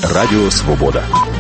Радіо Свобода.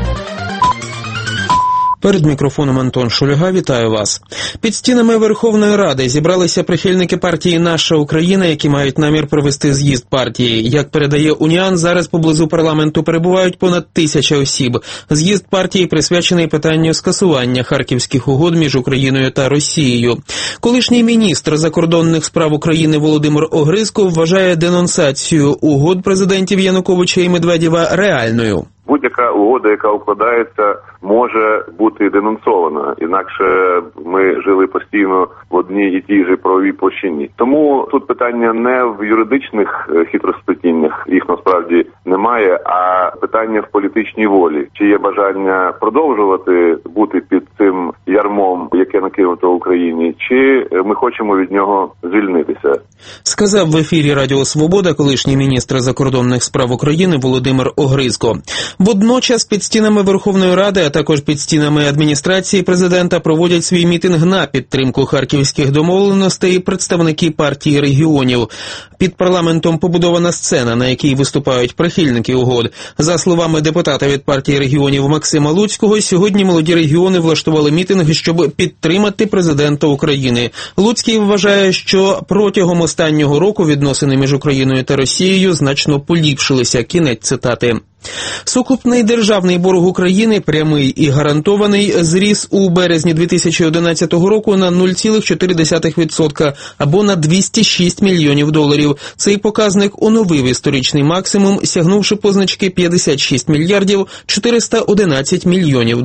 Перед мікрофоном Антон Шульга, вітаю вас. Під стінами Верховної Ради зібралися прихильники партії «Наша Україна», які мають намір провести з'їзд партії. Як передає Уніан, зараз поблизу парламенту перебувають понад 1000 осіб. З'їзд партії присвячений питанню скасування Харківських угод між Україною та Росією. Колишній міністр закордонних справ України Володимир Огризко вважає денонсацію угод президентів Януковича і Медведєва реальною. Будь-яка угода, яка укладається, може бути денонсована. Інакше ми жили постійно в одній і тій же правовій площині. Тому тут питання не в юридичних хитросплетіннях, їх насправді немає, а питання в політичній волі. Чи є бажання продовжувати бути під цим ярмом, яке накинуто в Україні, чи ми хочемо від нього звільнитися. Сказав в ефірі Радіо Свобода колишній міністр закордонних справ України Володимир Огризко. Водночас під стінами Верховної Ради, а також під стінами адміністрації президента проводять свій мітинг на підтримку харківських домовленостей представники партії регіонів. Під парламентом побудована сцена, на якій виступають прихильники угод. За словами депутата від партії регіонів Максима Луцького, сьогодні молоді регіони влаштували мітинг, щоб підтримати президента України. Луцький вважає, що протягом останнього року відносини між Україною та Росією значно поліпшилися. Кінець цитати. Сукупний державний борг України, прямий і гарантований, зріс у березні 2011 року на 0,4% або на $206 мільйонів. Цей показник оновив історичний максимум, сягнувши позначки $56 мільярдів 411 мільйонів.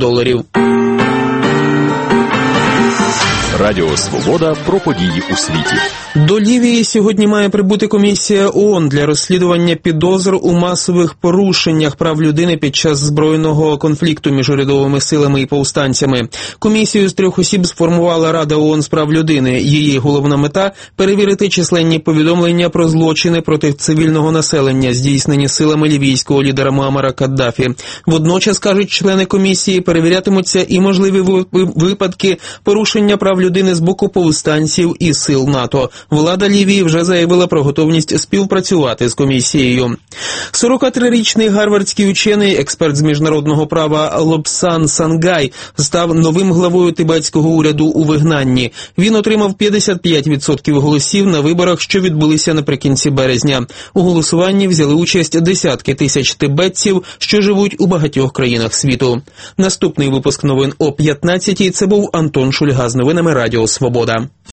Радіо Свобода про події у світі. До Лівії сьогодні має прибути комісія ООН для розслідування підозр у масових порушеннях прав людини під час збройного конфлікту між урядовими силами і повстанцями. Комісію з 3 осіб сформувала Рада ООН з прав людини. Її головна мета – перевірити численні повідомлення про злочини проти цивільного населення, здійснені силами лівійського лідера Муаммара Каддафі. Водночас, кажуть члени комісії, перевірятимуться і можливі випадки порушення прав людини з боку повстанців і сил НАТО. Влада Лівії вже заявила про готовність співпрацювати з комісією. 43-річний гарвардський учений, експерт з міжнародного права Лобсан Сангай, став новим главою тибетського уряду у вигнанні. Він отримав 55% голосів на виборах, що відбулися наприкінці березня. У голосуванні взяли участь десятки тисяч тибетців, що живуть у багатьох країнах світу. Наступний випуск новин о 15-й. Це був Антон Шульга з новинами Радіо Свобода.